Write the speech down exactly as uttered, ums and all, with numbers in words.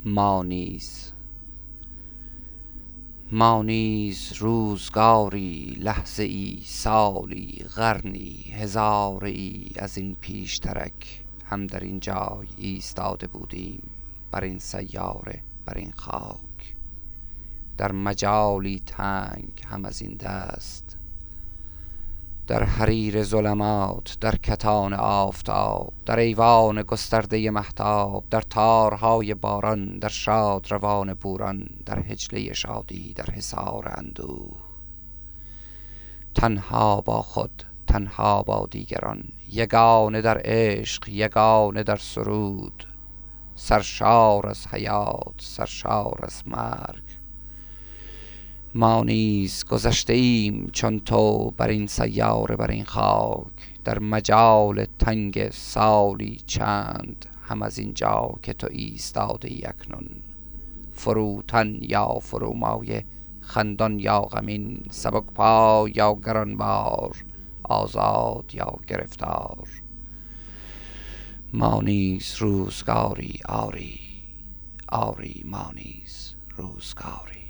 ما نیز ما نیز روزگاری، لحظه ای، سالی، قرنی، هزاره ای از این پیشترک هم در این جای ایستاده بودیم، بر این سیاره، بر این خاک، در مجالی تنگ هم از این دست، در حریر ظلمات، در کتان آفتاب، در ایوان گسترده مهتاب، در تارهای باران، در شاد روان بوران، در حجله شادی، در حصار اندوه، تنها با خود، تنها با دیگران، یگانه در عشق، یگانه در سرود، سرشار از حیات، سرشار از مرگ. ما نیز گذشته ایم چون تو بر این سیاره، بر این خاک، در مجال تنگ سالی چند هم از این جا که تو ایستاده ای اکنون، فروتن یا فرومایه، خندان یا غمین، سبک پای یا گرانبار، آزاد یا گرفتار. ما نیز روزگاری، آری آری ما نیز روزگاری.